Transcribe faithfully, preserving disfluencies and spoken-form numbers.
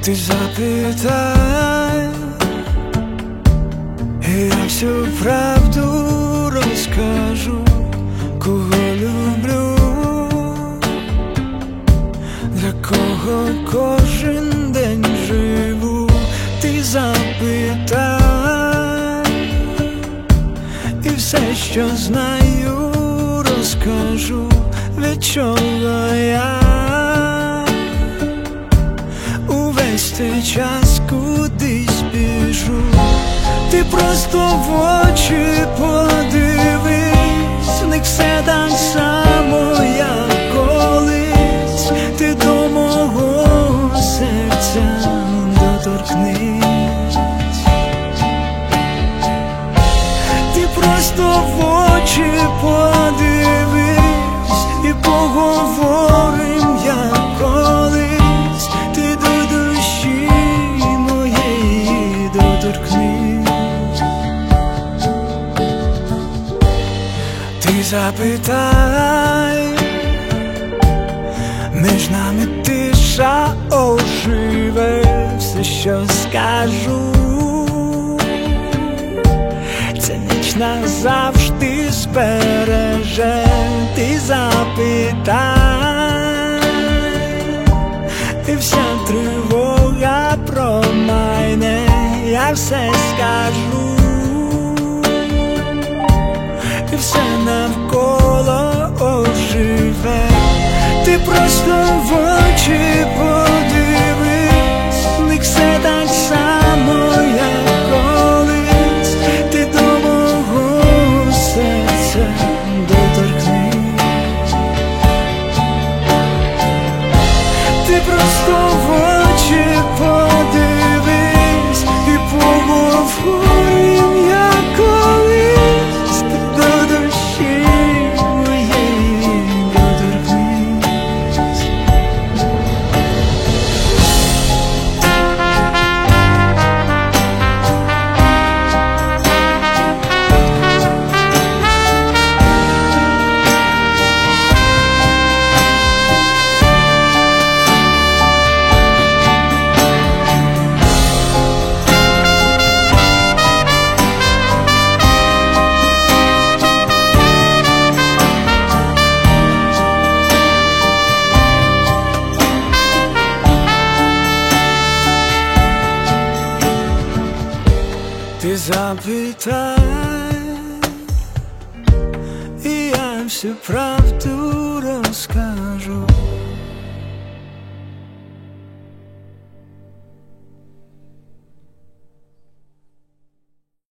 Ти запитай, я всю правду розкажу, кого люблю, для кого кожен день живу. Ти запитай, і все, що знаю, розкажу, від чого я увесь цей час кудись біжу. Ти просто в очі подивись, в них все так само, як колись. Ти до мого серця доторкнись. Ти просто в очі подивись і поговорим, як колись. Ти до душі моєї доторкнись. Ти запитай, між нами тиша оживе все, що скажу. Ця ніч назавжди збереже. Ти запитай, і вся тривога промайне, я все скажу. І все навколо оживе. Ти просто в очі подивись, в них все так само, як колись. Ти до мого серця доторкнись. Ти просто в очі подивись і поговорим, як колись. Ти запитай, і я всю правду розкажу.